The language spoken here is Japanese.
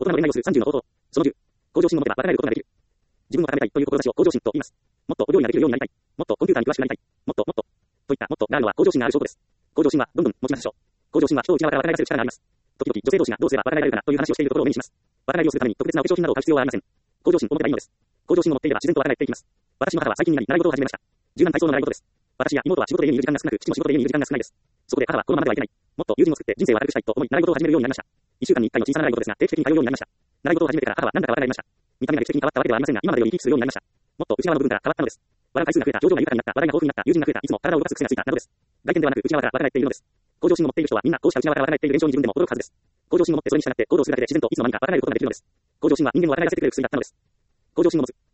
大人の恋愛をする30の方法。その10。向上心を持てばバカなえることができる。自分を高めたいという志を向上心と言います。もっとお料理ができるようになりたい。もっとコンピューターに詳しくなりたい。もっと。といったもっとがあるのは向上心がある証拠です。向上心はどんどん持ちましょう。向上心は人を内側からバカなえらせる力があります。時々女性同士がどうすればバカなえられるかなという話をしているところを目にします。バカなえりをするために特別なお化粧品などを買う必要はありません。向上心を持てばいいのです。向上心を持っていれば自然とバカなえっていきます。私の母は最近になり習い事を始めました。柔軟体操の習い事です。私や妹は仕事で家にいる時間が少なく、父も仕事で家にいる時間が少ないです。そこで母はこのままではいけない。もっと友人を作って人生を明るくしたいと思い習い事を始めるようになりました。1週間に1回の小さな習い事ですが定期的に通うようになりました。習い事を始めてから母はなんだか笑いました。見た目が劇的に変わったわけではありませんが、今までより生き生きするようになりました。もっと内側の部分から変わったのです。笑う回数が増えた、表情が豊かになった、話題が豊富になった、友人が増えた、いつも体を動かす癖がついた、などです。外見ではなく内側からバカなえっているのです。向上心を持っている人はみんなこうした内側からバカなえっている現象に自分でも驚くはずです。向上心を持ってそれに従って行動するだけで自然といつの間にかバカなえることができるのです。向上心は人間をバカなえらせてくれる薬だったのです。向上心を持つ。